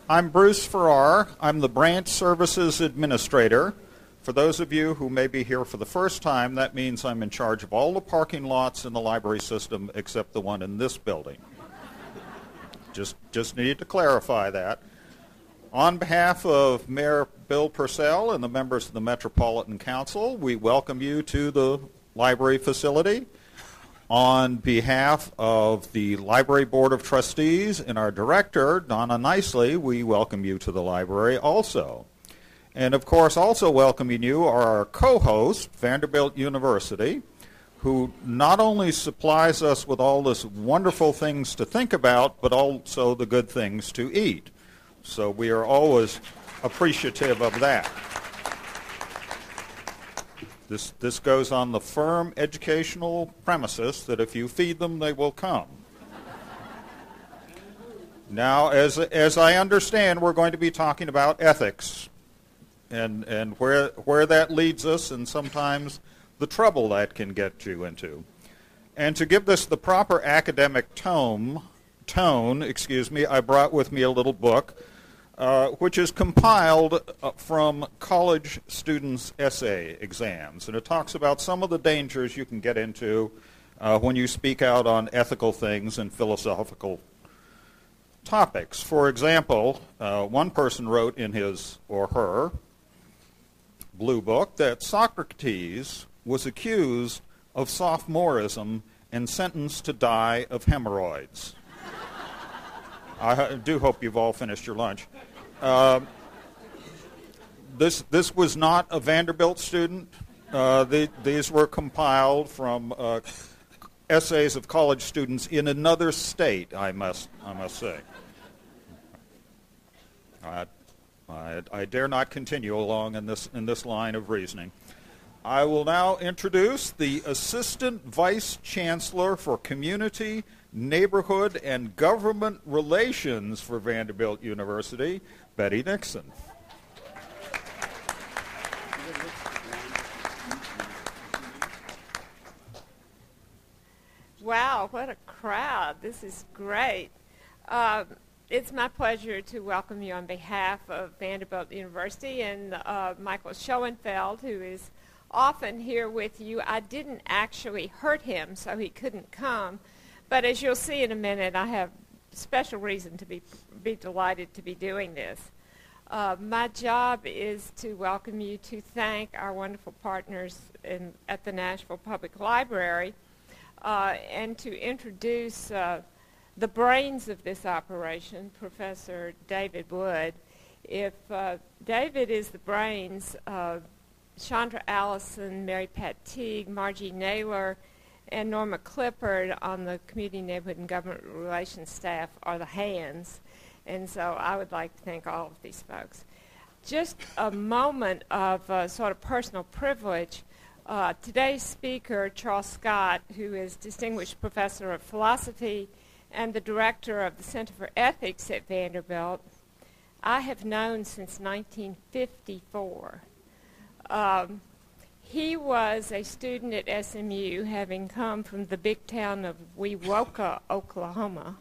I'm Bruce Farrar. I'm the Branch Services Administrator. For those of you who may be here for the first time, that means I'm in charge of all the parking lots in the library system except the one in this building. Just needed to clarify that. On behalf of Mayor Bill Purcell and the members of the Metropolitan Council, we welcome you to the library facility. On behalf of the Library Board of Trustees and our director, Donna Nicely, we welcome you to the library also. And of course, also welcoming you are our co-host, Vanderbilt University, who not only supplies us with all this wonderful things to think about, but also the good things to eat. So we are always appreciative of that. This goes on the firm educational premises that if you feed them, they will come. Now, as I understand, we're going to be talking about ethics and where that leads us and sometimes the trouble that can get you into. And to give this the proper academic tone, I brought with me a little book which is compiled from college students' essay exams. And it talks about some of the dangers you can get into when you speak out on ethical things and philosophical topics. For example, one person wrote in his or her blue book that Socrates was accused of sophomorism and sentenced to die of hemorrhoids. I do hope you've all finished your lunch. This was not a Vanderbilt student. These were compiled from essays of college students in another state, I must say. I dare not continue along in this line of reasoning. I will now introduce the Assistant Vice Chancellor for Community, Neighborhood, and Government Relations for Vanderbilt University, Betty Nixon. Wow, what a crowd. This is great. It's my pleasure to welcome you on behalf of Vanderbilt University and Michael Schoenfeld, who is often here with you. I didn't actually hurt him, so he couldn't come. But as you'll see in a minute, I have special reason to be delighted to be doing this. My job is to welcome you, to thank our wonderful partners at the Nashville Public Library, and to introduce the brains of this operation, Professor David Wood. If David is the brains, Chandra Allison, Mary Pat Teague, Margie Naylor, and Norma Clifford on the Community, Neighborhood, and Government Relations staff are the hands. And so I would like to thank all of these folks. Just a moment of sort of personal privilege. Today's speaker, Charles Scott, who is Distinguished Professor of Philosophy and the Director of the Center for Ethics at Vanderbilt, I have known since 1954. He was a student at SMU, having come from the big town of Wewoka, Oklahoma.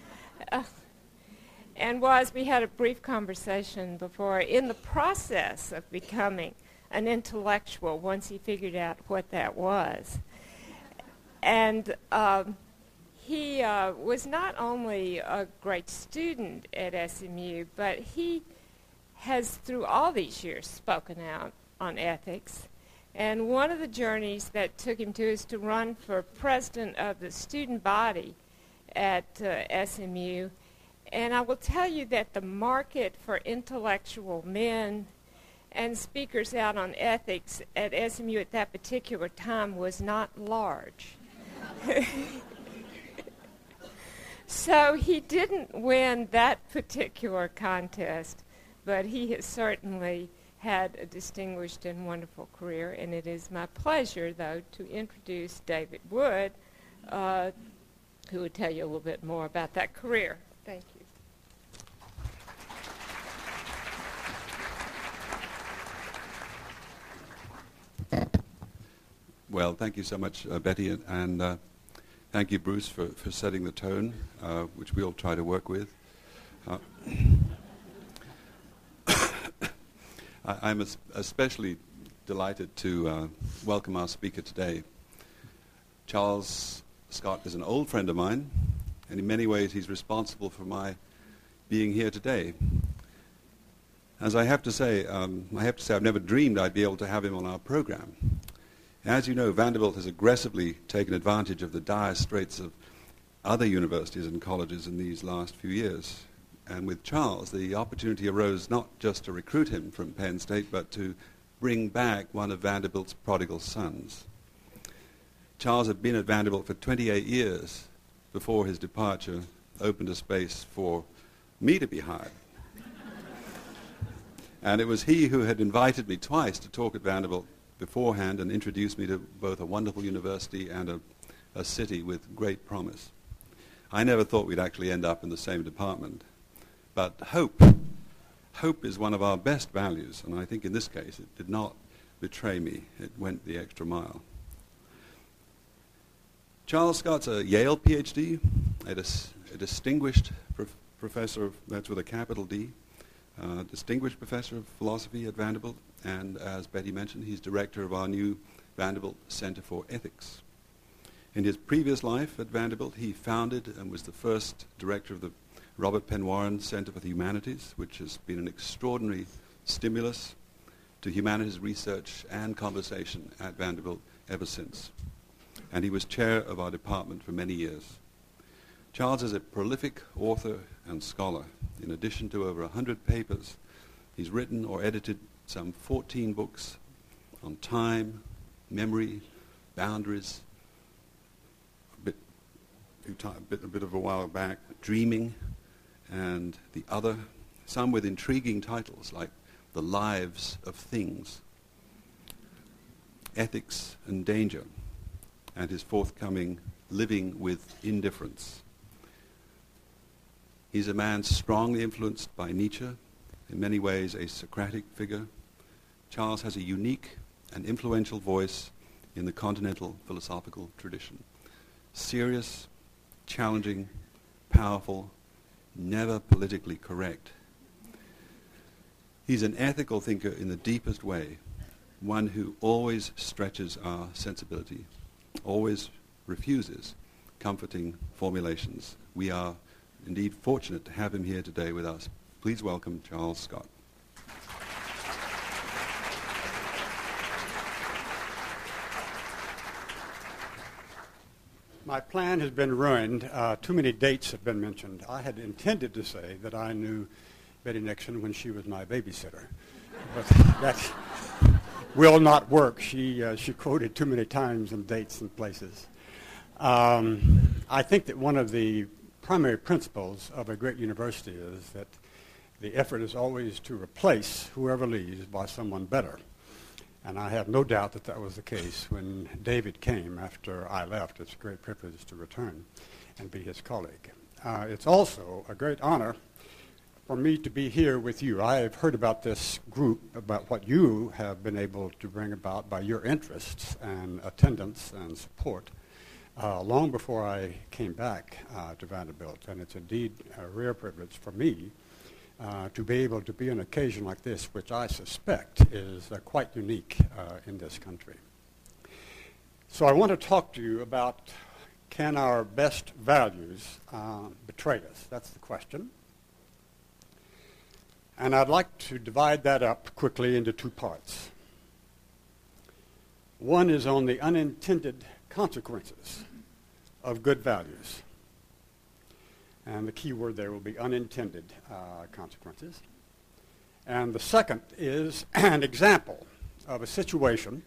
And we had a brief conversation before, in the process of becoming an intellectual once he figured out what that was. And he was not only a great student at SMU, but he has, through all these years, spoken out on ethics. And one of the journeys that took him to is to run for president of the student body at SMU. And I will tell you that the market for intellectual men and speakers out on ethics at SMU at that particular time was not large. So he didn't win that particular contest, but he has certainly had a distinguished and wonderful career, and it is my pleasure, though, to introduce David Wood, who will tell you a little bit more about that career. Thank you. Well, thank you so much, Betty, and thank you, Bruce, for setting the tone, which we'll try to work with. I'm especially delighted to welcome our speaker today. Charles Scott is an old friend of mine, and in many ways he's responsible for my being here today. As I have to say I've never dreamed I'd be able to have him on our program. As you know, Vanderbilt has aggressively taken advantage of the dire straits of other universities and colleges in these last few years. And with Charles, the opportunity arose not just to recruit him from Penn State, but to bring back one of Vanderbilt's prodigal sons. Charles had been at Vanderbilt for 28 years before his departure opened a space for me to be hired. And it was he who had invited me twice to talk at Vanderbilt beforehand and introduced me to both a wonderful university and a city with great promise. I never thought we'd actually end up in the same department. But hope is one of our best values, and I think in this case it did not betray me. It went the extra mile. Charles Scott's a Yale PhD, a distinguished professor, that's with a capital D, distinguished professor of philosophy at Vanderbilt, and as Betty mentioned, he's director of our new Vanderbilt Center for Ethics. In his previous life at Vanderbilt, he founded and was the first director of the Robert Penn Warren Center for the Humanities, which has been an extraordinary stimulus to humanities research and conversation at Vanderbilt ever since. And he was chair of our department for many years. Charles is a prolific author and scholar. In addition to over 100 papers, he's written or edited some 14 books on time, memory, boundaries, a bit of a while back, dreaming, and the other, some with intriguing titles like The Lives of Things, Ethics and Danger, and his forthcoming Living with Indifference. He's a man strongly influenced by Nietzsche, in many ways a Socratic figure. Charles has a unique and influential voice in the continental philosophical tradition. Serious, challenging, powerful, never politically correct. He's an ethical thinker in the deepest way, one who always stretches our sensibility, always refuses comforting formulations. We are indeed fortunate to have him here today with us. Please welcome Charles Scott. My plan has been ruined. Too many dates have been mentioned. I had intended to say that I knew Betty Nixon when she was my babysitter, but that will not work. She quoted too many times and dates and places. I think that one of the primary principles of a great university is that the effort is always to replace whoever leaves by someone better. And I have no doubt that that was the case when David came after I left. It's a great privilege to return and be his colleague. It's also a great honor for me to be here with you. I have heard about this group, about what you have been able to bring about by your interests and attendance and support long before I came back to Vanderbilt. And it's indeed a rare privilege for me to be able to be on an occasion like this, which I suspect is quite unique in this country. So I want to talk to you about, can our best values betray us? That's the question. And I'd like to divide that up quickly into two parts. One is on the unintended consequences of good values. And the key word there will be unintended consequences. And the second is an example of a situation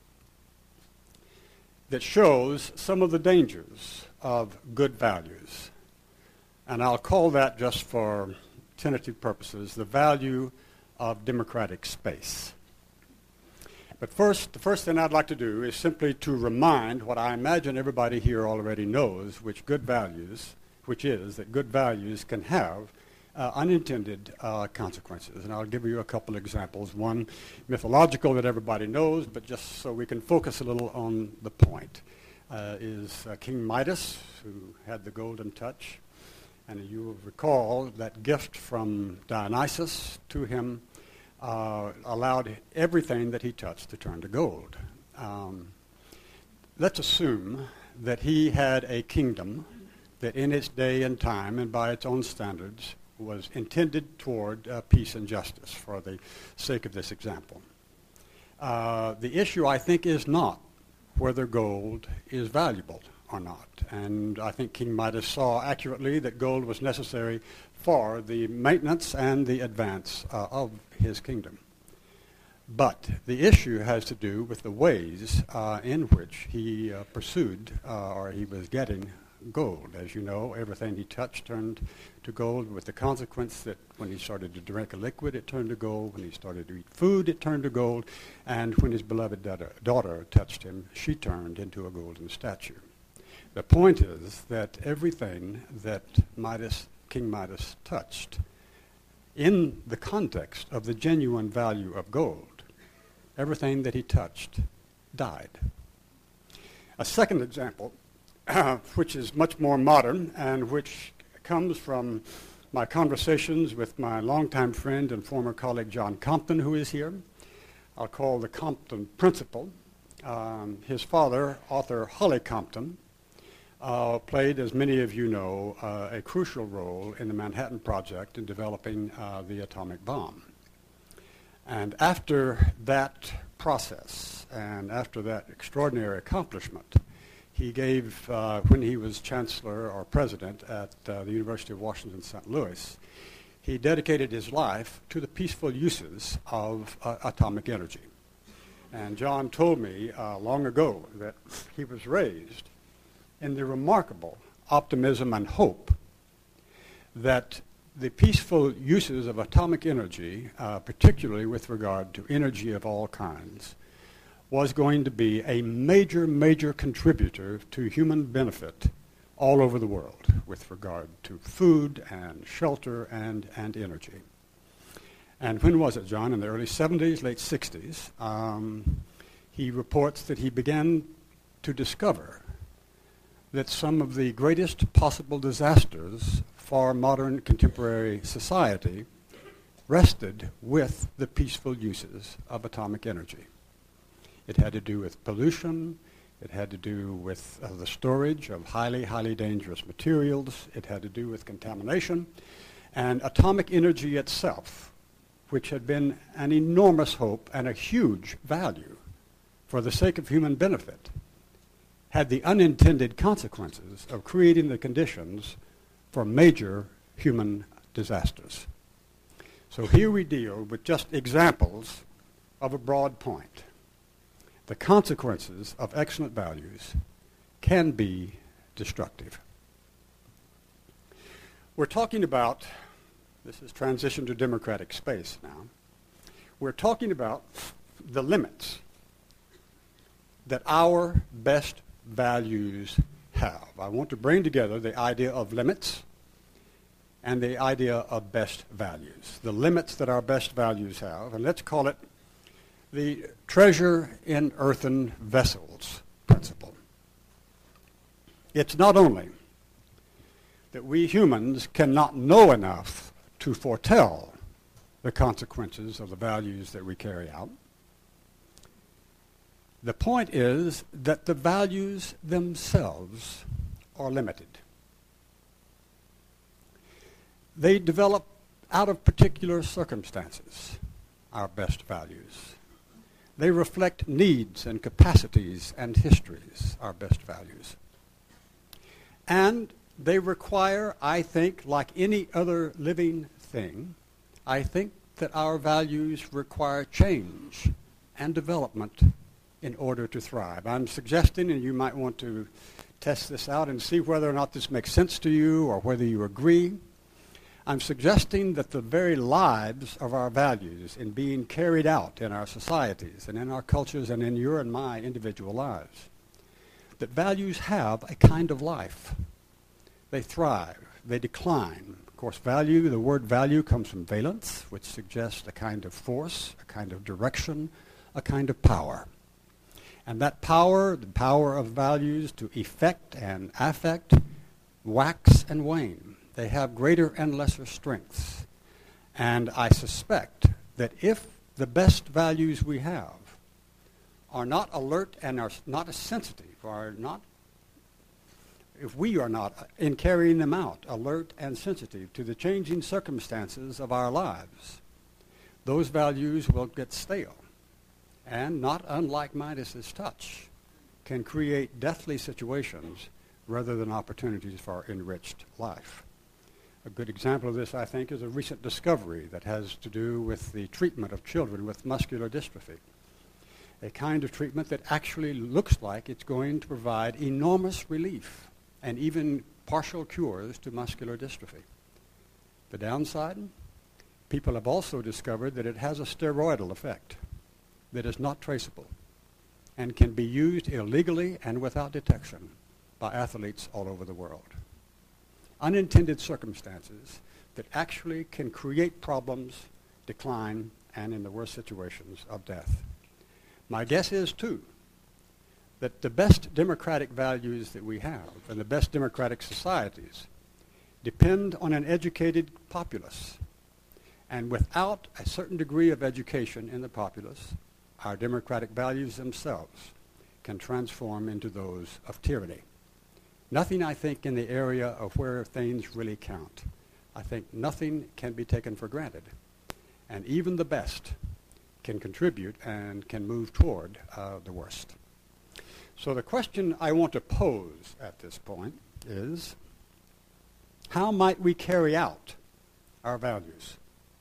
that shows some of the dangers of good values. And I'll call that, just for tentative purposes, the value of democratic space. But first, the first thing I'd like to do is simply to remind what I imagine everybody here already knows, which is that good values can have unintended consequences. And I'll give you a couple examples. One mythological that everybody knows, but just so we can focus a little on the point, is King Midas, who had the golden touch. And you will recall that gift from Dionysus to him allowed everything that he touched to turn to gold. Let's assume that he had a kingdom that in its day and time and by its own standards was intended toward peace and justice, for the sake of this example. The issue, I think, is not whether gold is valuable or not. And I think King Midas saw accurately that gold was necessary for the maintenance and the advance of his kingdom. But the issue has to do with the ways in which he pursued or he was getting gold. As you know, everything he touched turned to gold, with the consequence that when he started to drink a liquid, it turned to gold. When he started to eat food, it turned to gold. And when his beloved daughter touched him, she turned into a golden statue. The point is that everything that King Midas touched, in the context of the genuine value of gold, everything that he touched died. A second example, which is much more modern and which comes from my conversations with my longtime friend and former colleague John Compton, who is here. I'll call the Compton principle. His father, Arthur Holly Compton, played, as many of you know, a crucial role in the Manhattan Project in developing the atomic bomb. And after that process and after that extraordinary accomplishment, he gave, when he was chancellor or president at the University of Washington, St. Louis, he dedicated his life to the peaceful uses of atomic energy. And John told me long ago that he was raised in the remarkable optimism and hope that the peaceful uses of atomic energy, particularly with regard to energy of all kinds, was going to be a major, major contributor to human benefit all over the world with regard to food and shelter and energy. And when was it, John? In the early 70s, late 60s, he reports that he began to discover that some of the greatest possible disasters for modern contemporary society rested with the peaceful uses of atomic energy. It had to do with pollution. It had to do with the storage of highly, highly dangerous materials. It had to do with contamination. And atomic energy itself, which had been an enormous hope and a huge value for the sake of human benefit, had the unintended consequences of creating the conditions for major human disasters. So here we deal with just examples of a broad point. The consequences of excellent values can be destructive. We're talking about, this is transition to democratic space now, we're talking about the limits that our best values have. I want to bring together the idea of limits and the idea of best values. The limits that our best values have, and let's call it the treasure in earthen vessels principle. It's not only that we humans cannot know enough to foretell the consequences of the values that we carry out. The point is that the values themselves are limited. They develop out of particular circumstances, our best values. They reflect needs and capacities and histories, our best values. And they require, I think, like any other living thing, I think that our values require change and development in order to thrive. I'm suggesting, and you might want to test this out and see whether or not this makes sense to you or whether you agree. I'm suggesting that the very lives of our values in being carried out in our societies and in our cultures and in your and my individual lives, that values have a kind of life. They thrive, they decline. Of course, value, the word value comes from valence, which suggests a kind of force, a kind of direction, a kind of power. And that power, the power of values to effect and affect, wax and wane. They have greater and lesser strengths. And I suspect that if the best values we have are not alert and are not as sensitive, if we are not, in carrying them out, alert and sensitive to the changing circumstances of our lives, those values will get stale. And not unlike Midas's touch, can create deathly situations rather than opportunities for enriched life. A good example of this, I think, is a recent discovery that has to do with the treatment of children with muscular dystrophy. A kind of treatment that actually looks like it's going to provide enormous relief and even partial cures to muscular dystrophy. The downside? People have also discovered that it has a steroidal effect that is not traceable and can be used illegally and without detection by athletes all over the world. Unintended circumstances that actually can create problems, decline, and in the worst situations of death. My guess is, too, that the best democratic values that we have and the best democratic societies depend on an educated populace. And without a certain degree of education in the populace, our democratic values themselves can transform into those of tyranny. Nothing, I think, in the area of where things really count. I think nothing can be taken for granted. And even the best can contribute and can move toward the worst. So the question I want to pose at this point is, how might we carry out our values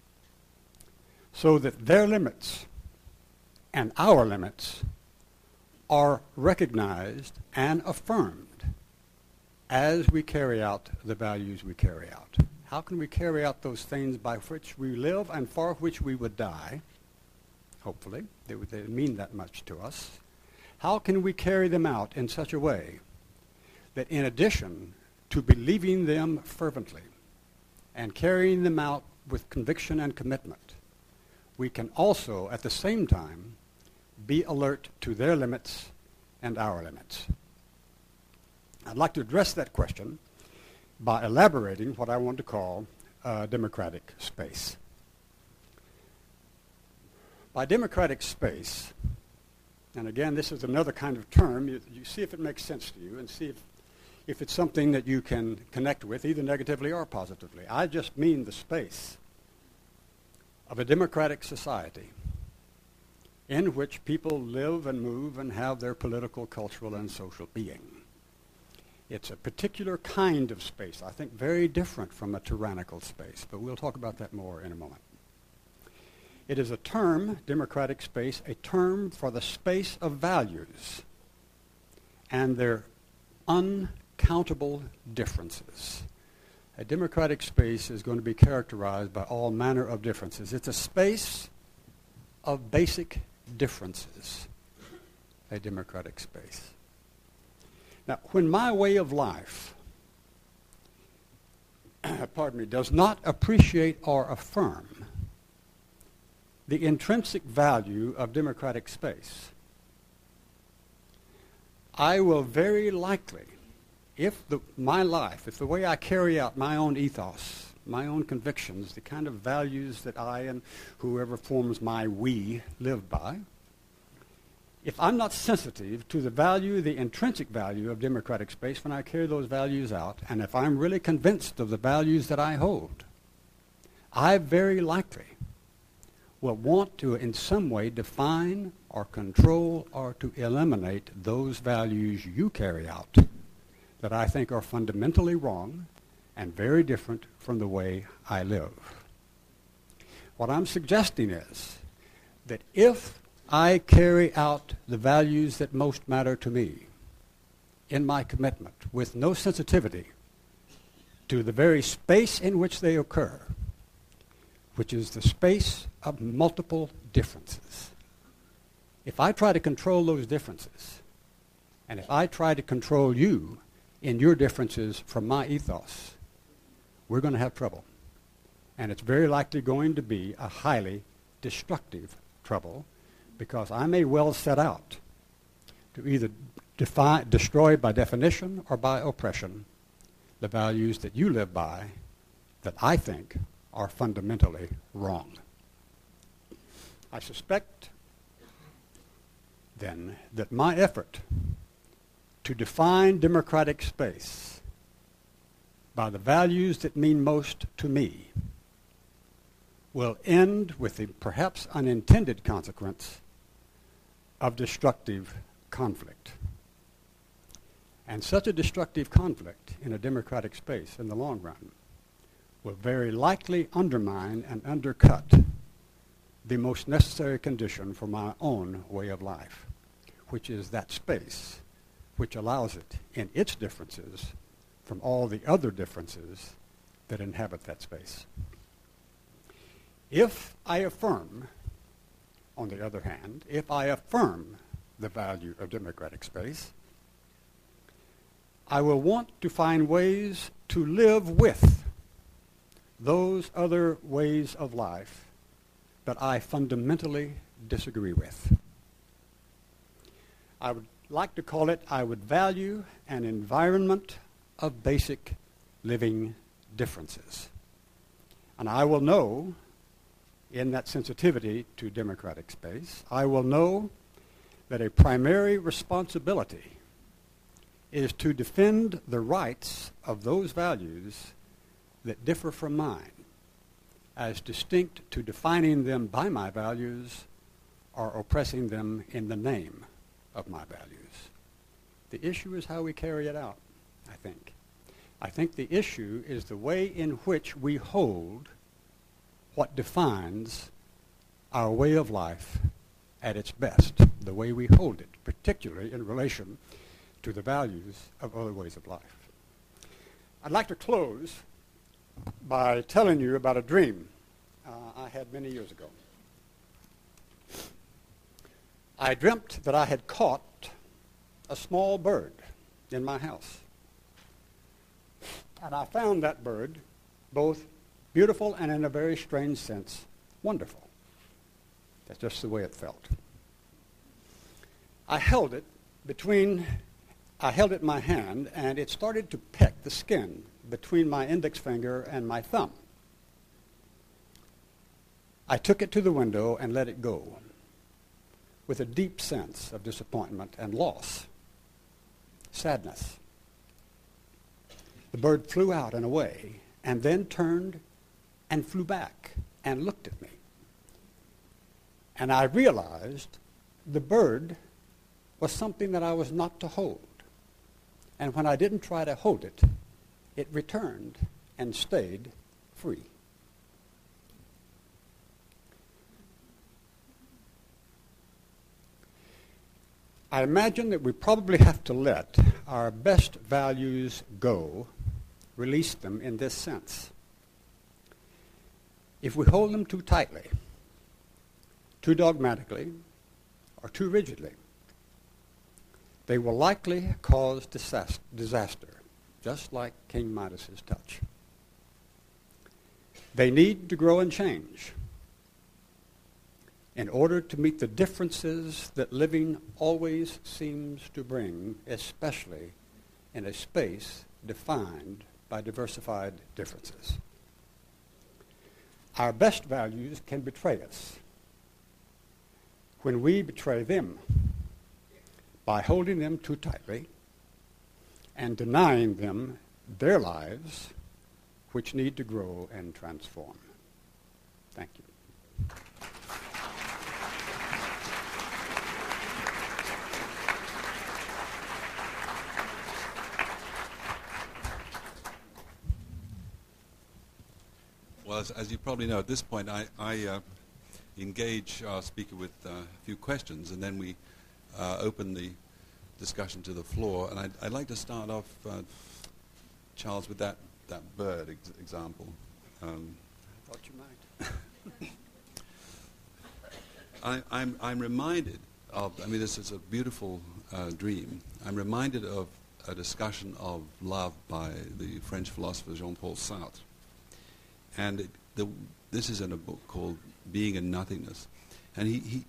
so that their limits and our limits are recognized and affirmed as we carry out the values we carry out? How can we carry out those things by which we live and for which we would die? Hopefully, they mean that much to us. How can we carry them out in such a way that in addition to believing them fervently and carrying them out with conviction and commitment, we can also, at the same time, be alert to their limits and our limits? I'd like to address that question by elaborating what I want to call democratic space. By democratic space, and again, this is another kind of term, you see if it makes sense to you and see if it's something that you can connect with, either negatively or positively. I just mean the space of a democratic society in which people live and move and have their political, cultural, and social being. It's a particular kind of space, I think very different from a tyrannical space, but we'll talk about that more in a moment. It is a term, democratic space, a term for the space of values and their uncountable differences. A democratic space is going to be characterized by all manner of differences. It's a space of basic differences, a democratic space. Now, when my way of life, does not appreciate or affirm the intrinsic value of democratic space, I will very likely, if the way I carry out my own ethos, my own convictions, the kind of values that I and whoever forms my we live by, if I'm not sensitive to the value, the intrinsic value of democratic space when I carry those values out, and if I'm really convinced of the values that I hold, I very likely will want to in some way define or control or to eliminate those values you carry out that I think are fundamentally wrong and very different from the way I live. What I'm suggesting is that if I carry out the values that most matter to me in my commitment with no sensitivity to the very space in which they occur, which is the space of multiple differences. If I try to control those differences, and if I try to control you in your differences from my ethos, we're going to have trouble. And it's very likely going to be a highly destructive trouble, because I may well set out to either destroy by definition or by oppression the values that you live by that I think are fundamentally wrong. I suspect, then, that my effort to define democratic space by the values that mean most to me will end with the perhaps unintended consequence of destructive conflict. And such a destructive conflict in a democratic space in the long run will very likely undermine and undercut the most necessary condition for my own way of life, which is that space which allows it in its differences from all the other differences that inhabit that space. If I affirm, on the other hand, if I affirm the value of democratic space, I will want to find ways to live with those other ways of life that I fundamentally disagree with. I would like to call it, I would value an environment of basic living differences. And I will know, in that sensitivity to democratic space, I will know that a primary responsibility is to defend the rights of those values that differ from mine, as distinct to defining them by my values or oppressing them in the name of my values. The issue is how we carry it out, I think. I think the issue is the way in which we hold what defines our way of life at its best, the way we hold it, particularly in relation to the values of other ways of life. I'd like to close by telling you about a dream I had many years ago. I dreamt that I had caught a small bird in my house. And I found that bird both beautiful and, in a very strange sense, wonderful. That's just the way it felt. I held it in my hand, and it started to peck the skin between my index finger and my thumb. I took it to the window and let it go with a deep sense of disappointment and loss, sadness. The bird flew out and away, and then turned and flew back and looked at me. And I realized the bird was something that I was not to hold. And when I didn't try to hold it, it returned and stayed free. I imagine that we probably have to let our best values go, release them in this sense. If we hold them too tightly, too dogmatically, or too rigidly, they will likely cause disaster, just like King Midas's touch. They need to grow and change in order to meet the differences that living always seems to bring, especially in a space defined by diversified differences. Our best values can betray us when we betray them by holding them too tightly and denying them their lives, which need to grow and transform. Thank you. Well, as you probably know, at this point, I engage our speaker with a few questions, and then we open the discussion to the floor. And I'd like to start off, Charles, with that bird example. I thought you might. I'm reminded of, this is a beautiful dream. I'm reminded of a discussion of love by the French philosopher Jean-Paul Sartre. And this is in a book called Being and Nothingness. And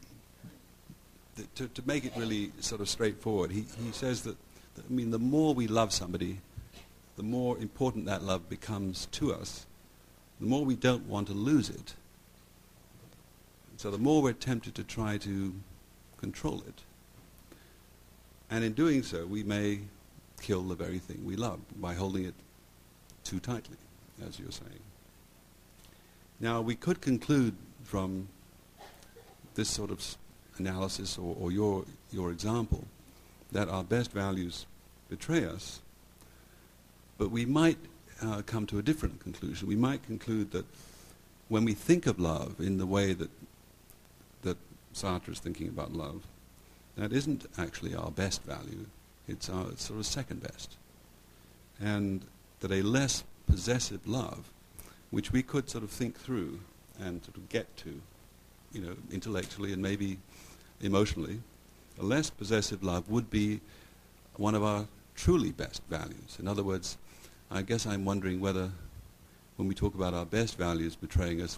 to make it really sort of straightforward, he says that, the more we love somebody, the more important that love becomes to us, the more we don't want to lose it. So the more we're tempted to try to control it. And in doing so, we may kill the very thing we love by holding it too tightly, as you're saying. Now, we could conclude from this sort of analysis or your example that our best values betray us, but we might come to a different conclusion. We might conclude that when we think of love in the way that Sartre is thinking about love, that isn't actually our best value. It's our sort of second best. And that a less possessive love, which we could sort of think through and sort of get to, intellectually and maybe emotionally, a less possessive love would be one of our truly best values. In other words, I guess I'm wondering whether when we talk about our best values betraying us,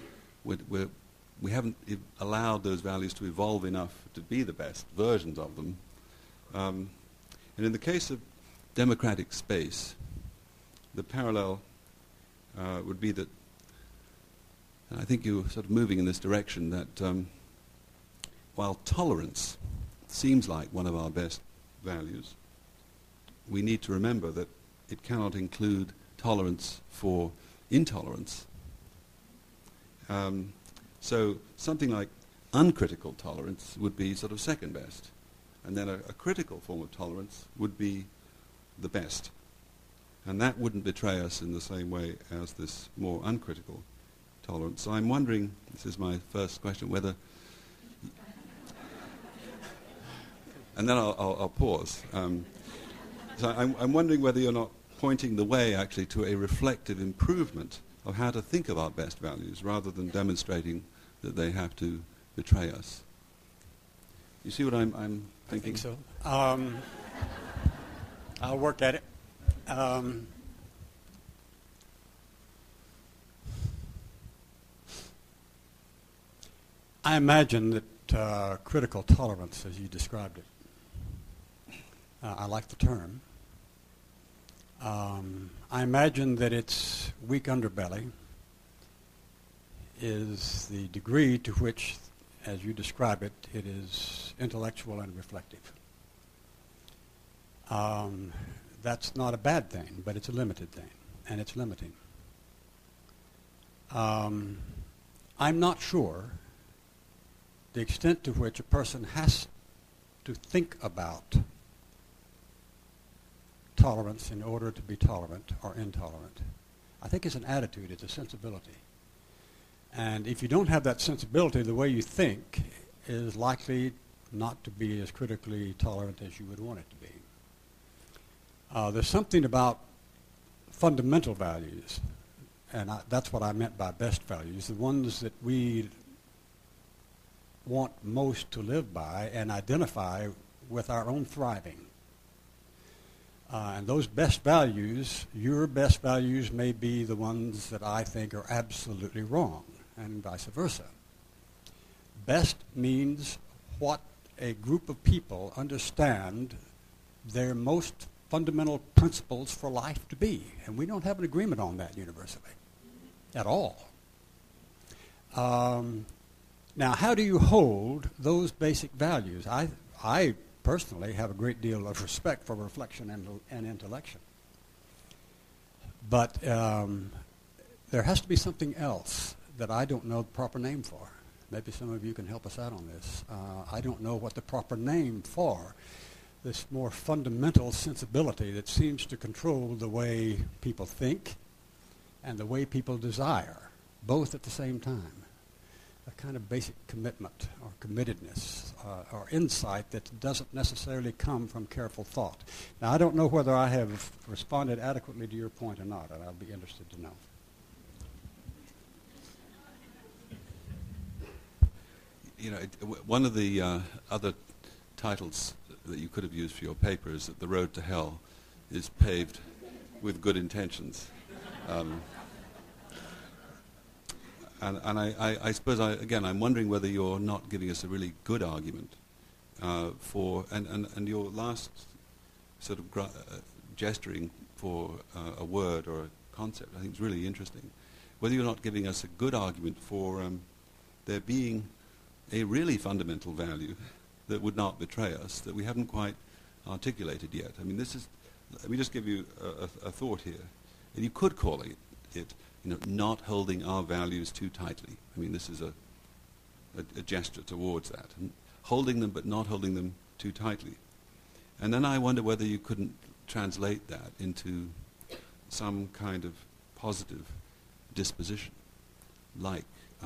we haven't allowed those values to evolve enough to be the best versions of them. And in the case of democratic space, the parallel would be that, and I think you're sort of moving in this direction, that while tolerance seems like one of our best values, we need to remember that it cannot include tolerance for intolerance. So something like uncritical tolerance would be sort of second best. And then a critical form of tolerance would be the best. And that wouldn't betray us in the same way as this more uncritical tolerance. So I'm wondering, this is my first question, whether... and then I'll pause. So I'm wondering whether you're not pointing the way actually to a reflective improvement of how to think of our best values rather than demonstrating that they have to betray us. You see what I'm thinking? I think so. I'll work at it. I imagine that critical tolerance, as you described it, I like the term. I imagine that its weak underbelly is the degree to which, as you describe it, it is intellectual and reflective. That's not a bad thing, but it's a limited thing, and it's limiting. I'm not sure the extent to which a person has to think about tolerance in order to be tolerant or intolerant. I think it's an attitude, it's a sensibility. And if you don't have that sensibility, the way you think is likely not to be as critically tolerant as you would want it to be. There's something about fundamental values, and that's what I meant by best values, the ones that we want most to live by and identify with our own thriving. And those best values, your best values may be the ones that I think are absolutely wrong, and vice versa. Best means what a group of people understand their most fundamental principles for life to be. And we don't have an agreement on that universally at all. Now, how do you hold those basic values? I personally have a great deal of respect for reflection and intellection. But there has to be something else that I don't know the proper name for. Maybe some of you can help us out on this. I don't know what the proper name for this more fundamental sensibility that seems to control the way people think and the way people desire, both at the same time. A kind of basic commitment or committedness or insight that doesn't necessarily come from careful thought. Now, I don't know whether I have responded adequately to your point or not, and I'll be interested to know. You know, one of the other titles that you could have used for your paper is that the road to hell is paved with good intentions. And I suppose, again, I'm wondering whether you're not giving us a really good argument for, and your last sort of gesturing for a word or a concept, I think is really interesting. Whether you're not giving us a good argument for there being a really fundamental value that would not betray us that we haven't quite articulated yet. I mean, let me just give you a thought here. And you could call it not holding our values too tightly. I mean, this is a gesture towards that. And holding them but not holding them too tightly. And then I wonder whether you couldn't translate that into some kind of positive disposition, like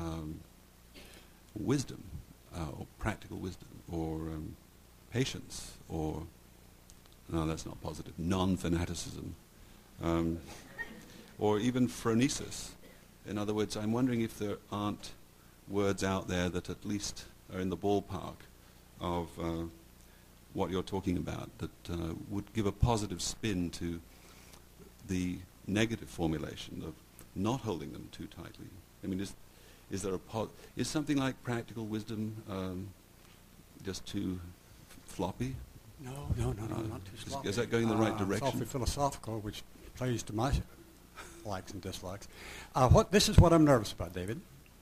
wisdom, or practical wisdom, or patience, or, no, that's not positive, non-fanaticism, or even phronesis. In other words, I'm wondering if there aren't words out there that at least are in the ballpark of what you're talking about, that would give a positive spin to the negative formulation of not holding them too tightly. I mean, is there is something like practical wisdom just too floppy? No, not too sloppy. Is that going in the right direction? It's awfully philosophical, which plays to my likes and dislikes. This is what I'm nervous about, David.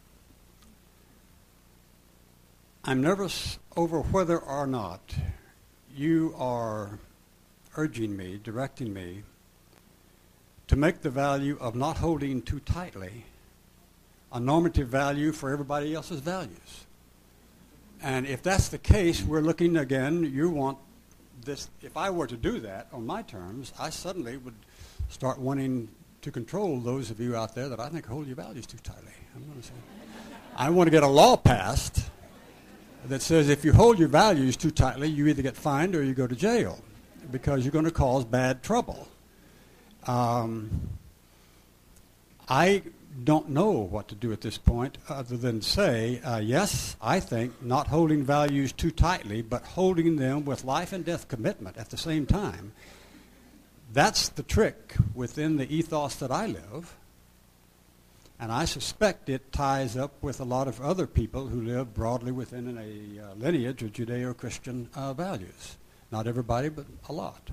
I'm nervous over whether or not you are urging me, directing me, to make the value of not holding too tightly a normative value for everybody else's values. And if that's the case, we're looking again, you want this. If I were to do that on my terms, I suddenly would start wanting to control those of you out there that I think hold your values too tightly. I'm going to say, I want to get a law passed that says if you hold your values too tightly, you either get fined or you go to jail because you're going to cause bad trouble. I don't know what to do at this point other than say, yes, I think not holding values too tightly, but holding them with life and death commitment at the same time. That's the trick within the ethos that I live. And I suspect it ties up with a lot of other people who live broadly within a lineage of Judeo-Christian values. Not everybody, but a lot.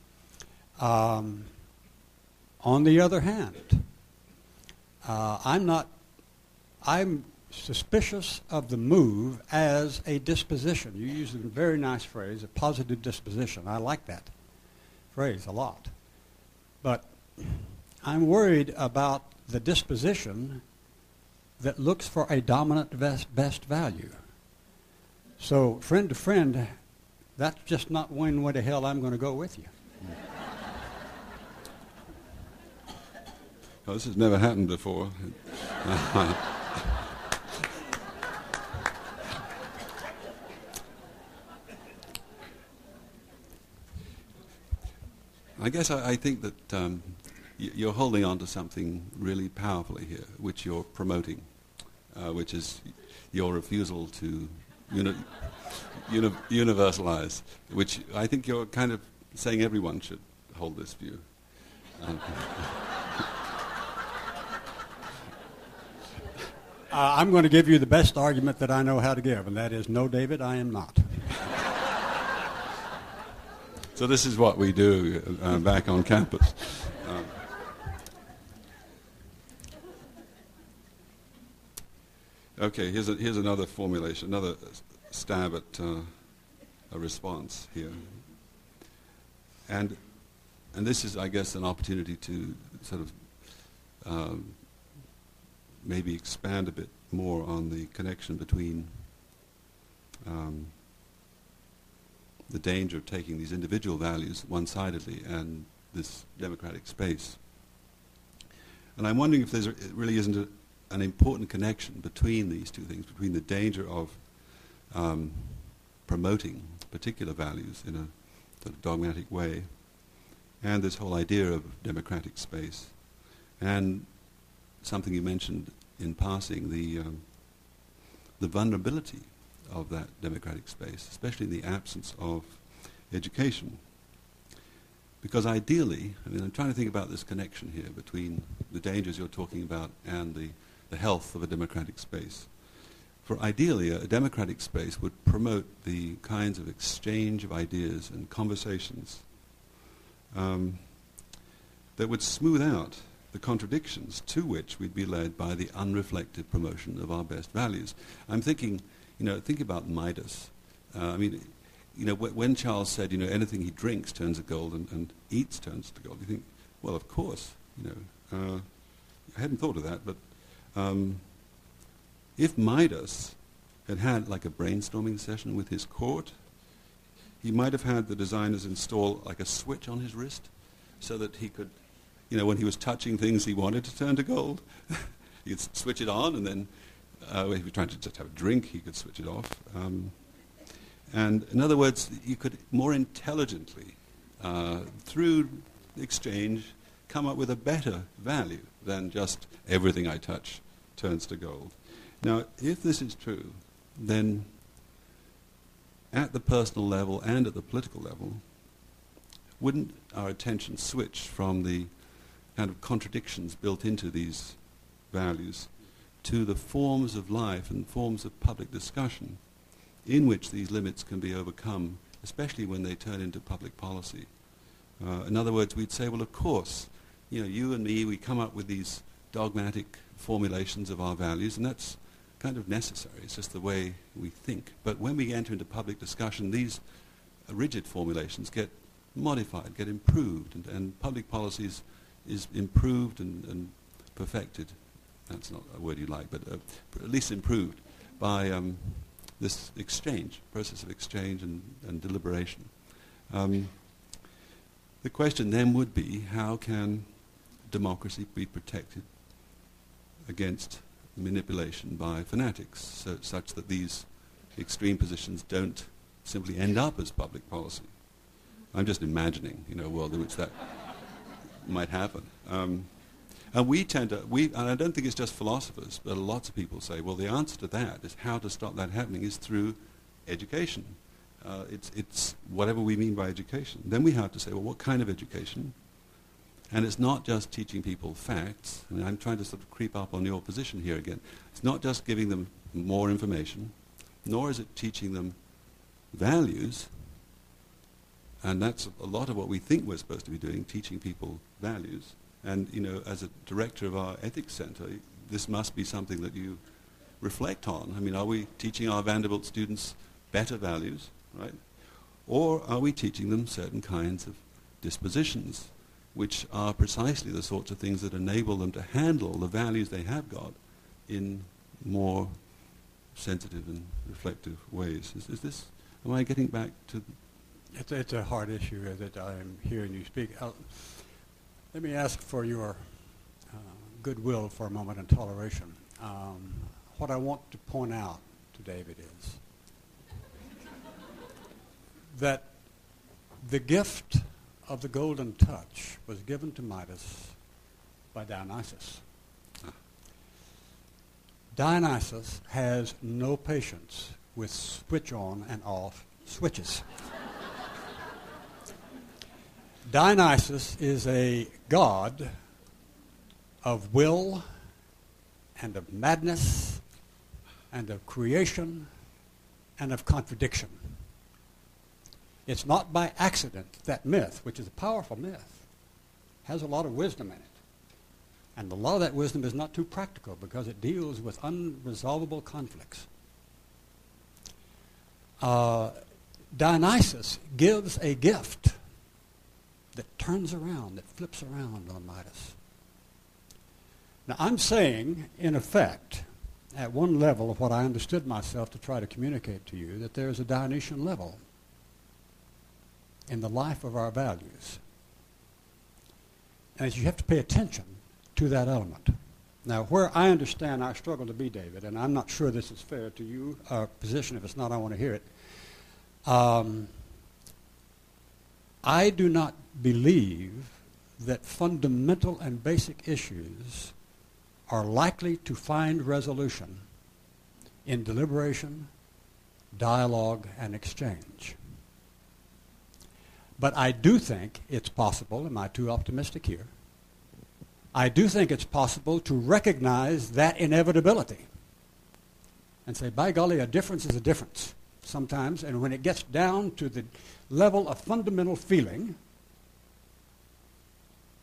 On the other hand, I'm suspicious of the move as a disposition. You use a very nice phrase, a positive disposition. I like that phrase a lot. But I'm worried about the disposition that looks for a dominant best value. So friend to friend, that's just not one way to hell I'm going to go with you. Well, this has never happened before. I guess I think that you're holding on to something really powerfully here, which you're promoting, which is your refusal to universalize, which I think you're kind of saying everyone should hold this view. I'm going to give you the best argument that I know how to give, and that is, no, David, I am not. So this is what we do back on campus. Okay, here's another formulation, another stab at a response here. And this is, I guess, an opportunity to sort of maybe expand a bit more on the connection between the danger of taking these individual values one-sidedly and this democratic space. And I'm wondering if there really isn't an important connection between these two things, between the danger of promoting particular values in a sort of dogmatic way and this whole idea of democratic space, and something you mentioned in passing, the vulnerability of that democratic space, especially in the absence of education. Because ideally, I mean, I'm trying to think about this connection here between the dangers you're talking about and the health of a democratic space. For ideally, a democratic space would promote the kinds of exchange of ideas and conversations that would smooth out the contradictions to which we'd be led by the unreflective promotion of our best values. I'm thinking, think about Midas. When Charles said, anything he drinks turns to gold and eats turns to gold, you think, well, of course, I hadn't thought of that, but if Midas had like a brainstorming session with his court, he might have had the designers install like a switch on his wrist so that he could, when he was touching things he wanted to turn to gold, he could switch it on, and then if he was trying to just have a drink, he could switch it off. And in other words, you could more intelligently, through exchange, come up with a better value than just everything I touch turns to gold. Now, if this is true, then at the personal level and at the political level, wouldn't our attention switch from the kind of contradictions built into these values to the forms of life and forms of public discussion in which these limits can be overcome, especially when they turn into public policy? In other words, we'd say, well, of course, you and me, we come up with these dogmatic formulations of our values, and that's kind of necessary. It's just the way we think. But when we enter into public discussion, these rigid formulations get modified, get improved, and public policies is improved and perfected. That's not a word you like, but at least improved by this process of exchange and deliberation. The question then would be, how can democracy be protected against manipulation by fanatics, such that these extreme positions don't simply end up as public policy? I'm just imagining, a world in which that might happen. And we tend to, and I don't think it's just philosophers, but lots of people say, well, the answer to that is how to stop that happening is through education. It's whatever we mean by education. Then we have to say, well, what kind of education? And it's not just teaching people facts. I mean, I'm trying to sort of creep up on your position here again. It's not just giving them more information, nor is it teaching them values. And that's a lot of what we think we're supposed to be doing, teaching people values. And, as a director of our ethics center, this must be something that you reflect on. I mean, are we teaching our Vanderbilt students better values, right? Or are we teaching them certain kinds of dispositions, which are precisely the sorts of things that enable them to handle the values they have got in more sensitive and reflective ways? Am I getting back to... It's a hard issue that I'm hearing you speak. Let me ask for your goodwill for a moment and toleration. What I want to point out to David is that the gift of the golden touch was given to Midas by Dionysus. Dionysus has no patience with switch on and off switches. Dionysus is a god of will and of madness and of creation and of contradiction. It's not by accident that myth, which is a powerful myth, has a lot of wisdom in it. And a lot of that wisdom is not too practical because it deals with unresolvable conflicts. Dionysus gives a gift that turns around, that flips around on Midas. Now, I'm saying, in effect, at one level of what I understood myself to try to communicate to you, that there is a Dionysian level in the life of our values. And you have to pay attention to that element. Now, where I understand our struggle to be, David, and I'm not sure this is fair to you, our position, if it's not, I want to hear it. I do not believe that fundamental and basic issues are likely to find resolution in deliberation, dialogue, and exchange. But I do think it's possible, am I too optimistic here? I do think it's possible to recognize that inevitability and say, by golly, a difference is a difference sometimes, and when it gets down to the level of fundamental feeling,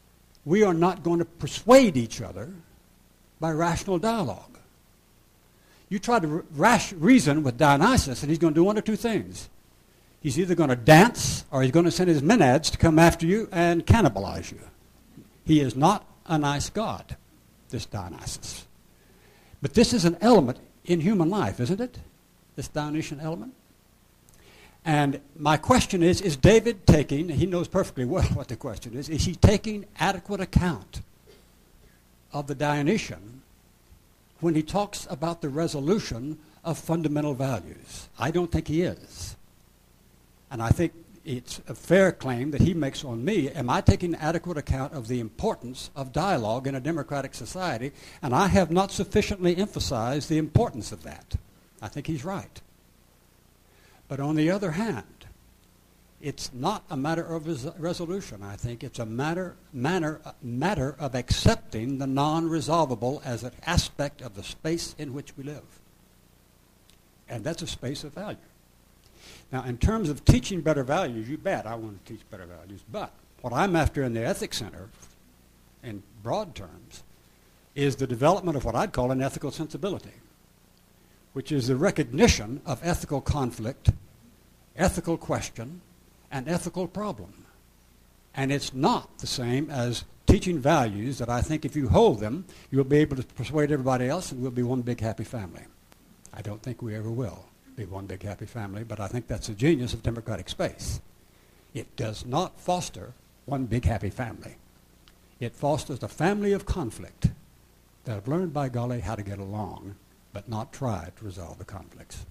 we are not going to persuade each other by rational dialogue. You try to reason with Dionysus, and he's going to do one or two things. He's either going to dance or he's going to send his Maenads to come after you and cannibalize you. He is not a nice god, this Dionysus. But this is an element in human life, isn't it? This Dionysian element. And my question is David taking, he knows perfectly well what the question is he taking adequate account of the Dionysian when he talks about the resolution of fundamental values? I don't think he is. And I think it's a fair claim that he makes on me. Am I taking adequate account of the importance of dialogue in a democratic society? And I have not sufficiently emphasized the importance of that. I think he's right. But on the other hand, it's not a matter of resolution. I think it's a matter of accepting the non-resolvable as an aspect of the space in which we live. And that's a space of value. Now, in terms of teaching better values, you bet I want to teach better values. But what I'm after in the Ethics Center, in broad terms, is the development of what I'd call an ethical sensibility, which is the recognition of ethical conflict, ethical question, and ethical problem. And it's not the same as teaching values that I think if you hold them, you'll be able to persuade everybody else and we'll be one big happy family. I don't think we ever will be one big happy family, but I think that's the genius of democratic space. It does not foster one big happy family. It fosters a family of conflict that have learned, by golly, how to get along, but not try to resolve the conflicts.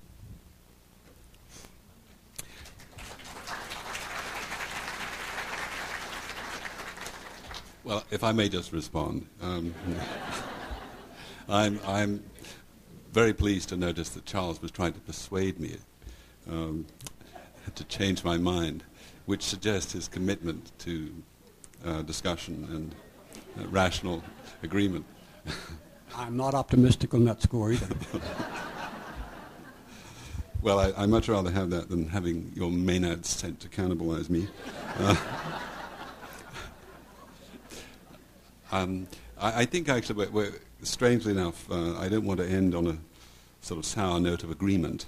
Well, if I may just respond, I'm very pleased to notice that Charles was trying to persuade me to change my mind, which suggests his commitment to discussion and rational agreement. I'm not optimistic on that score either. Well, I'd much rather have that than having your Maenads sent to cannibalize me. I think actually, strangely enough, I don't want to end on a sort of sour note of agreement.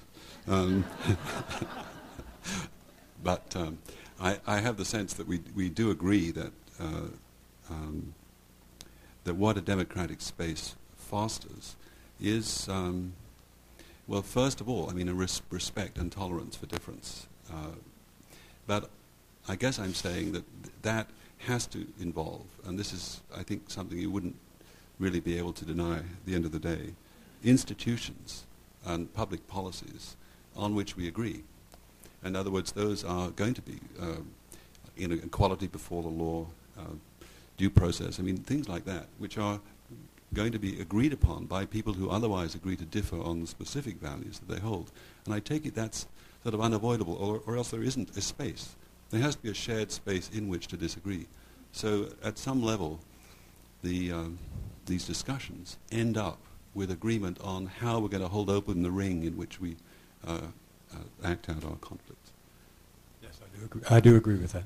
But I have the sense that we do agree that that what a democratic space fosters is, well, first of all, I mean, a respect and tolerance for difference. But I guess I'm saying that that has to involve, and this is, I think, something you wouldn't really be able to deny at the end of the day, institutions and public policies on which we agree. In other words, those are going to be equality before the law, due process, I mean, things like that, which are going to be agreed upon by people who otherwise agree to differ on the specific values that they hold. And I take it that's sort of unavoidable, or else there isn't a space. There has to be a shared space in which to disagree. So at some level, these discussions end up with agreement on how we're going to hold open the ring in which we act out our conflicts. Yes, I do agree. I do agree with that.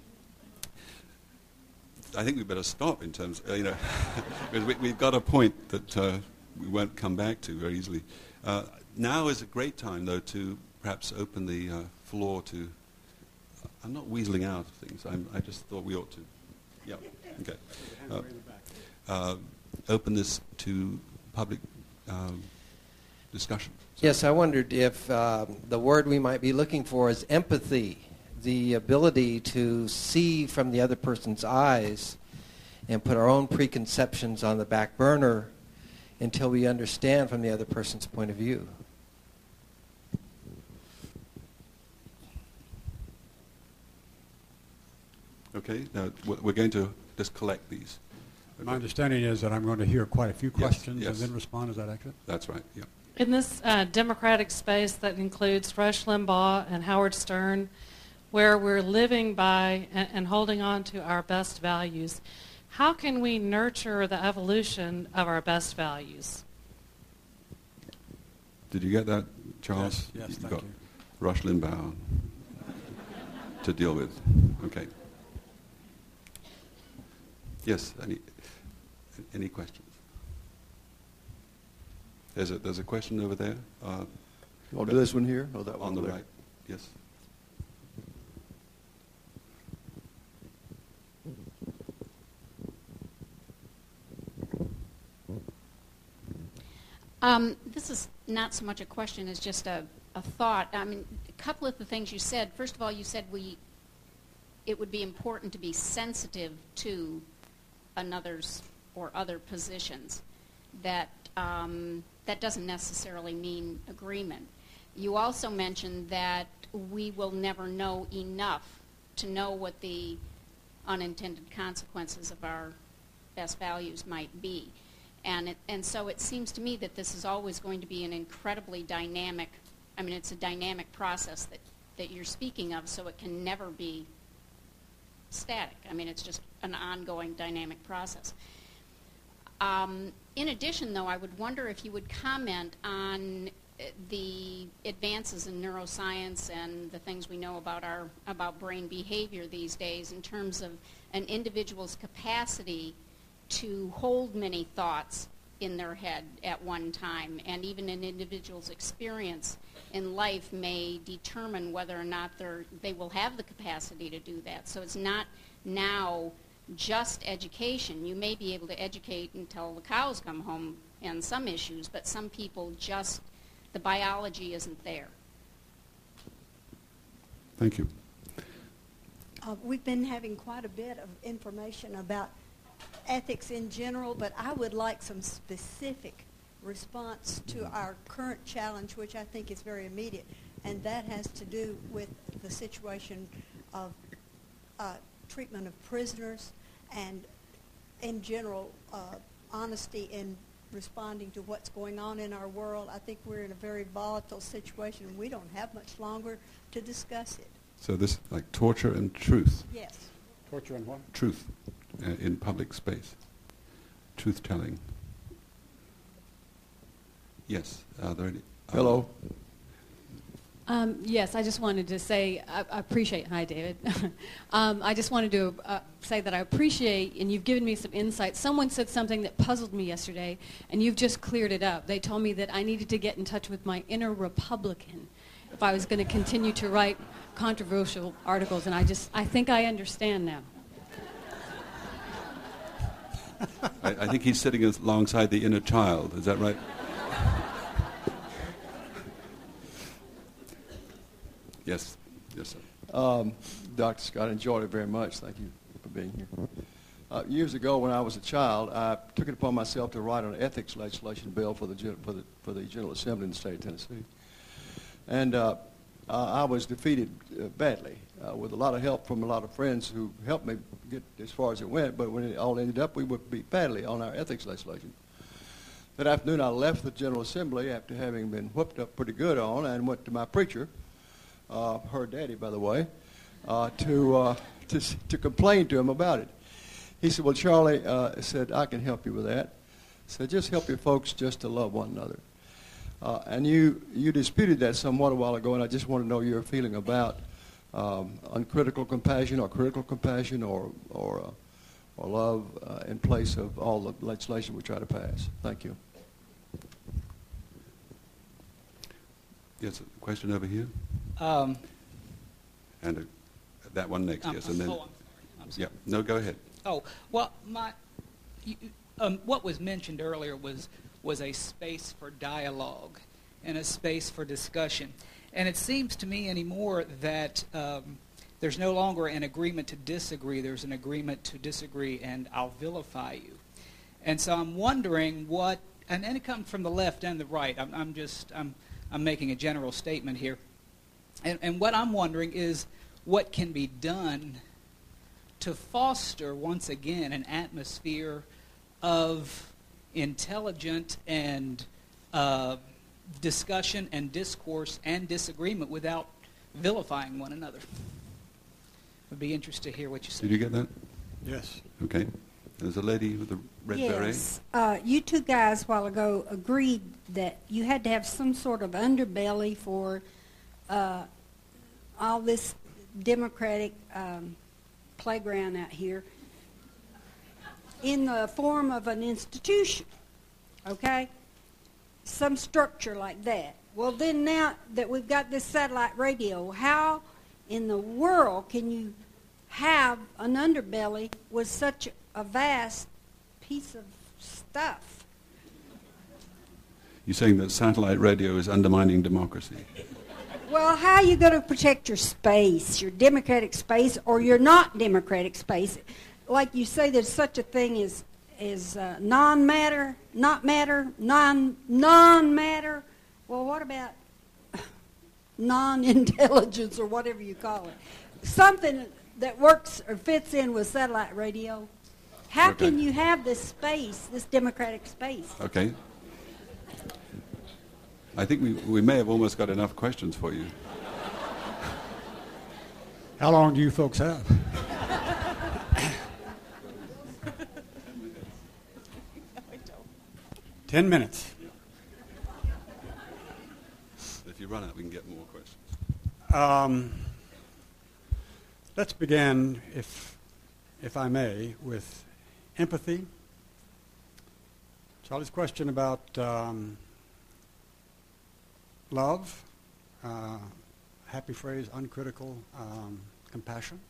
I think we better stop in terms, because we've got a point that we won't come back to very easily. Now is a great time, though, to perhaps open the floor to. I'm not weaseling out of things. I just thought we ought to. Yeah. Okay. Open this to public discussion. Yes, I wondered if the word we might be looking for is empathy, the ability to see from the other person's eyes and put our own preconceptions on the back burner until we understand from the other person's point of view. Okay, now we're going to just collect these. Okay. My understanding is that I'm going to hear quite a few questions yes. and then respond. Is that accurate? That's right, yeah. In this democratic space that includes Rush Limbaugh and Howard Stern, where we're living by and holding on to our best values, how can we nurture the evolution of our best values? Did you get that, Charles? Yes, You've thank got you. Rush Limbaugh to deal with. Okay. Yes, any questions? There's a question over there. You want to do this one here or that one On the over there? right, yes. This is not so much a question as just a thought. I mean, a couple of the things you said. First of all, you said it would be important to be sensitive to another's or other positions. That doesn't necessarily mean agreement. You also mentioned that we will never know enough to know what the unintended consequences of our best values might be. And so it seems to me that this is always going to be an incredibly dynamic, I mean, it's a dynamic process that you're speaking of, so it can never be static. I mean, it's just an ongoing dynamic process. In addition, though, I would wonder if you would comment on the advances in neuroscience and the things we know about brain behavior these days in terms of an individual's capacity to hold many thoughts in their head at one time, and even an individual's experience in life may determine whether or not they will have the capacity to do that. So it's not now just education. You may be able to educate until the cows come home on some issues, but some people just, the biology isn't there. Thank you. We've been having quite a bit of information about ethics in general, but I would like some specific response to our current challenge, which I think is very immediate, and that has to do with the situation of treatment of prisoners and, in general, honesty in responding to what's going on in our world. I think we're in a very volatile situation, and we don't have much longer to discuss it. So this, like torture and truth. Yes. Torture and what? Truth in public space. Truth-telling. Yes. Are there any? Hello. Yes, I just wanted to say I appreciate. Hi, David. I just wanted to say that I appreciate, and you've given me some insight. Someone said something that puzzled me yesterday, and you've just cleared it up. They told me that I needed to get in touch with my inner Republican if I was going to continue to write controversial articles, and I think I understand now. I think he's sitting alongside the inner child. Is that right? Yes. Yes, sir. Dr. Scott, I enjoyed it very much. Thank you for being here. Years ago, when I was a child, I took it upon myself to write an ethics legislation bill for the General Assembly in the state of Tennessee. And I was defeated badly with a lot of help from a lot of friends who helped me get as far as it went. But when it all ended up, we were beat badly on our ethics legislation. That afternoon, I left the General Assembly after having been whooped up pretty good on, and went to my preacher, her daddy, by the way, to complain to him about it. He said, "Well, Charlie," said, "I can help you with that." Said, "Just help your folks just to love one another." And you disputed that somewhat a while ago, and I just want to know your feeling about uncritical compassion or critical compassion or love in place of all the legislation we try to pass. Thank you. Yes, a question over here. And that one next, yes. And then, I'm sorry. Yeah, no, go ahead. Oh, well, what was mentioned earlier was a space for dialogue and a space for discussion. And it seems to me anymore that there's no longer an agreement to disagree. There's an agreement to disagree, and I'll vilify you. And so I'm wondering what, and it comes from the left and the right. I'm making a general statement here. And what I'm wondering is what can be done to foster, once again, an atmosphere of intelligent and discussion and discourse and disagreement without vilifying one another. I'd be interested to hear what you say. Did you get that? Yes. Okay. There's a lady with a red beret. Yes. You two guys a while ago agreed that you had to have some sort of underbelly for all this Democratic playground out here. in the form of an institution, okay? Some structure like that. Well, then now that we've got this satellite radio, how in the world can you have an underbelly with such a vast piece of stuff? You're saying that satellite radio is undermining democracy? Well, how are you going to protect your space, your democratic space, or your not democratic space? Like you say, there's such a thing as non-matter, not matter, non-matter. Well, what about non-intelligence or whatever you call it? Something that works or fits in with satellite radio. How can you have this space, this democratic space? Okay. I think we may have almost got enough questions for you. How long do you folks have? 10 minutes. If you run out, we can get more questions. Let's begin, if I may, with empathy. Charlie's question about love, happy phrase, uncritical compassion.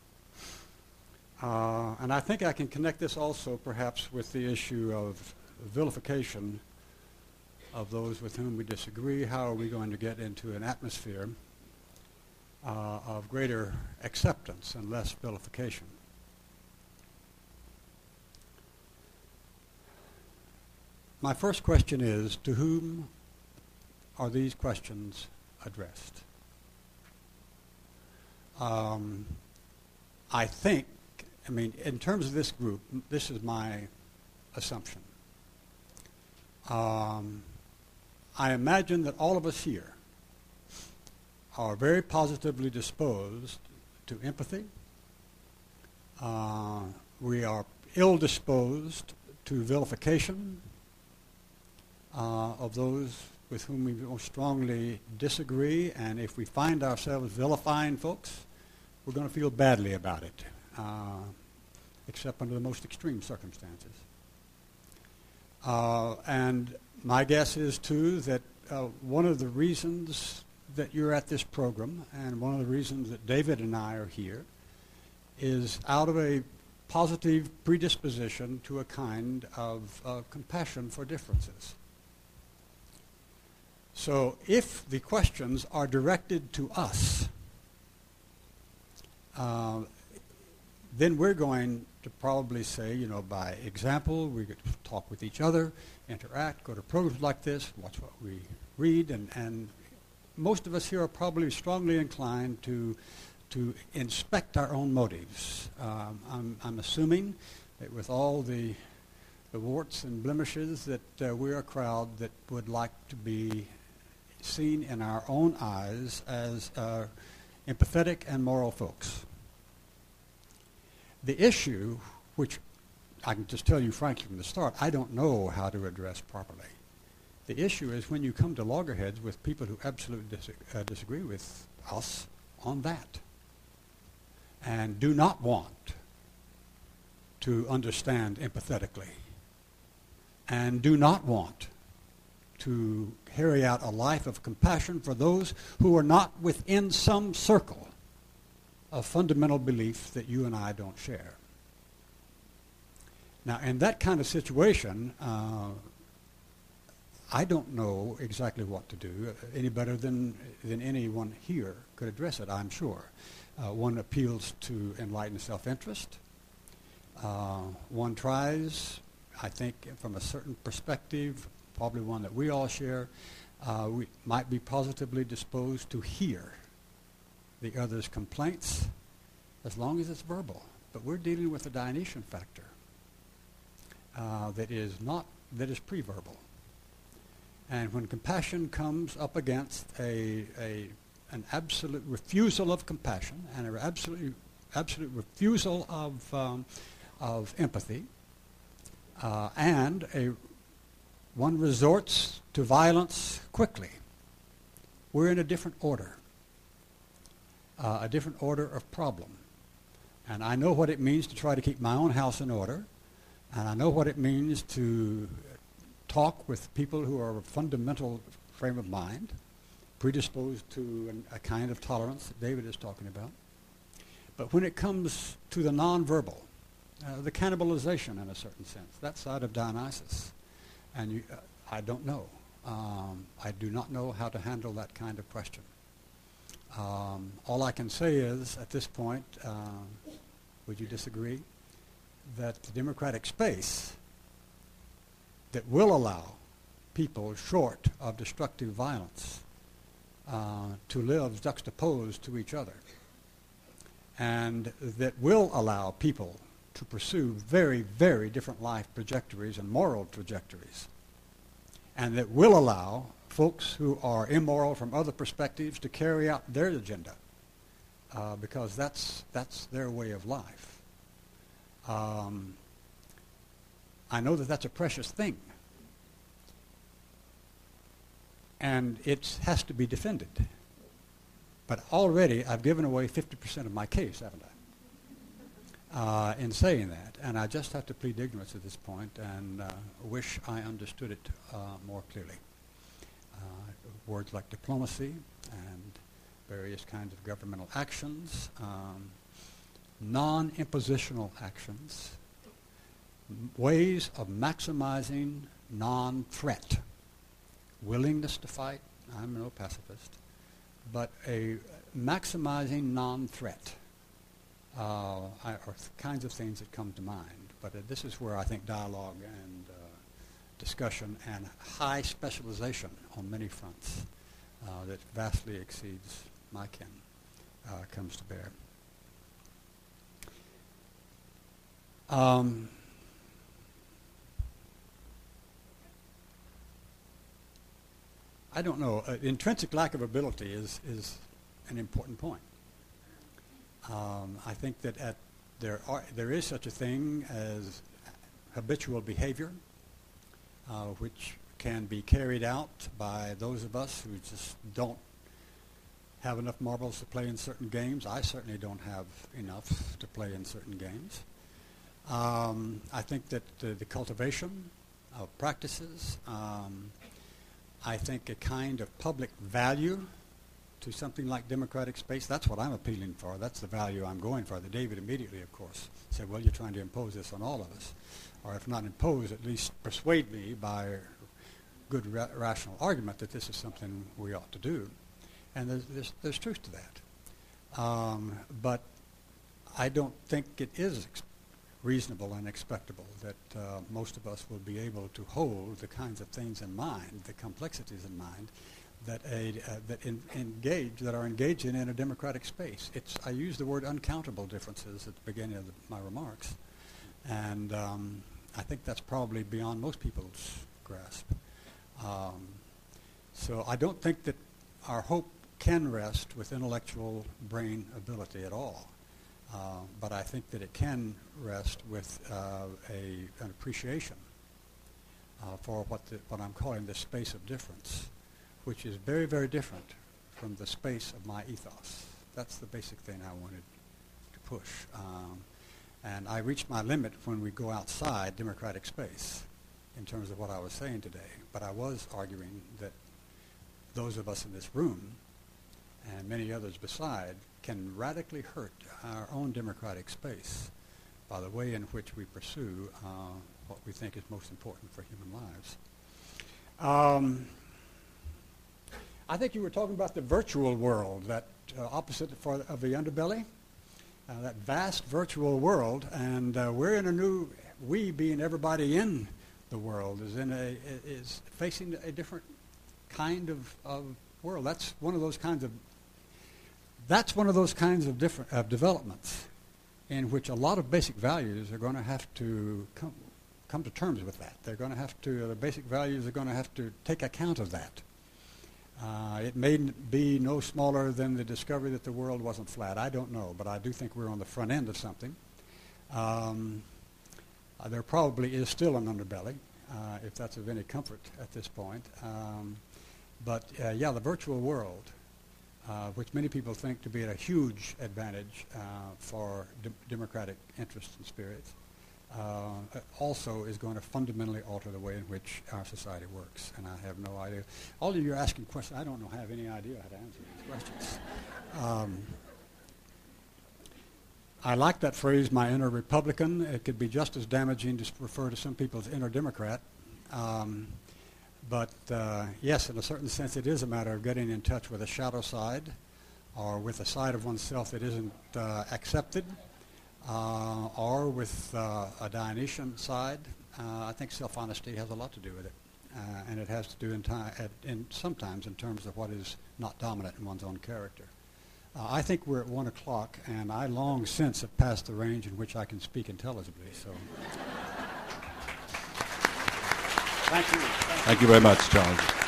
And I think I can connect this also perhaps with the issue of vilification of those with whom we disagree. How are we going to get into an atmosphere of greater acceptance and less vilification? My first question is, to whom are these questions addressed? I think, in terms of this group, this is my assumption. I imagine that all of us here are very positively disposed to empathy. We are ill-disposed to vilification of those with whom we most strongly disagree, and if we find ourselves vilifying folks, we're going to feel badly about it, except under the most extreme circumstances. And my guess is, too, that one of the reasons that you're at this program, and one of the reasons that David and I are here, is out of a positive predisposition to a kind of compassion for differences. So if the questions are directed to us, then we're going to probably say, by example, we get to talk with each other, interact, go to programs like this, watch what we read, and most of us here are probably strongly inclined to inspect our own motives. I'm assuming that with all the warts and blemishes that we're a crowd that would like to be seen in our own eyes as empathetic and moral folks. The issue, which I can just tell you frankly from the start, I don't know how to address properly. The issue is when you come to loggerheads with people who absolutely disagree with us on that and do not want to understand empathetically and do not want to carry out a life of compassion for those who are not within some circle of fundamental belief that you and I don't share. Now, in that kind of situation, I don't know exactly what to do any better than anyone here could address it, I'm sure. One appeals to enlightened self-interest. One tries, I think, from a certain perspective, probably one that we all share, we might be positively disposed to hear the other's complaints as long as it's verbal. But we're dealing with a Dionysian factor that is pre-verbal. And when compassion comes up against an absolute refusal of compassion and an absolute refusal of empathy, and one resorts to violence quickly, we're in a different order of problem. And I know what it means to try to keep my own house in order And I know what it means to talk with people who are of a fundamental frame of mind, predisposed to a kind of tolerance that David is talking about. But when it comes to the nonverbal, the cannibalization in a certain sense, that side of Dionysus, and I don't know. I do not know how to handle that kind of question. All I can say is, at this point, would you disagree, that the democratic space that will allow people short of destructive violence to live juxtaposed to each other, and that will allow people to pursue very, very different life trajectories and moral trajectories, and that will allow folks who are immoral from other perspectives to carry out their agenda, because that's their way of life. I know that that's a precious thing, and it has to be defended. But already I've given away 50% of my case, haven't I, in saying that. And I just have to plead ignorance at this point and wish I understood it more clearly. Words like diplomacy and various kinds of governmental actions, non-impositional actions, ways of maximizing non-threat, willingness to fight. I'm no pacifist, but a maximizing non-threat are kinds of things that come to mind. But this is where I think dialogue and discussion and high specialization on many fronts that vastly exceeds my ken comes to bear. I don't know. Intrinsic lack of ability is an important point. I think that there is such a thing as habitual behavior, which can be carried out by those of us who just don't have enough marbles to play in certain games. I certainly don't have enough to play in certain games. I think that the cultivation of practices, I think a kind of public value to something like democratic space, that's what I'm appealing for. That's the value I'm going for. That David immediately, of course, said, well, you're trying to impose this on all of us. Or if not impose, at least persuade me by good rational argument that this is something we ought to do. And there's truth to that. But I don't think it is reasonable and expectable that most of us will be able to hold the kinds of things in mind, the complexities in mind, that are engaged in a democratic space. I use the word uncountable differences at the beginning of my remarks, and I think that's probably beyond most people's grasp. So I don't think that our hope can rest with intellectual brain ability at all. But I think that it can rest with an appreciation for what I'm calling the space of difference, which is very, very different from the space of my ethos. That's the basic thing I wanted to push. And I reach my limit when we go outside democratic space in terms of what I was saying today. But I was arguing that those of us in this room and many others beside can radically hurt our own democratic space by the way in which we pursue what we think is most important for human lives. I think you were talking about the virtual world, that opposite of the underbelly, that vast virtual world, and we're in a new, we being everybody in the world, is facing a different kind of world. That's one of those kinds of developments in which a lot of basic values are going to have to come to terms with that. The basic values are going to have to take account of that. It may be no smaller than the discovery that the world wasn't flat. I don't know, but I do think we're on the front end of something. There probably is still an underbelly, if that's of any comfort at this point. But the virtual world, which many people think to be a huge advantage for democratic interests and spirits, also is going to fundamentally alter the way in which our society works. And I have no idea. All of you are asking questions. I don't have any idea how to answer these questions. I like that phrase, my inner Republican. It could be just as damaging to refer to some people as inner Democrat. But yes, in a certain sense, it is a matter of getting in touch with a shadow side or with a side of oneself that isn't accepted, or with a Dionysian side. I think self-honesty has a lot to do with it. And it has to do sometimes in terms of what is not dominant in one's own character. I think we're at 1 o'clock, and I long since have passed the range in which I can speak intelligibly. So, thank you. Thank you very much, Charles.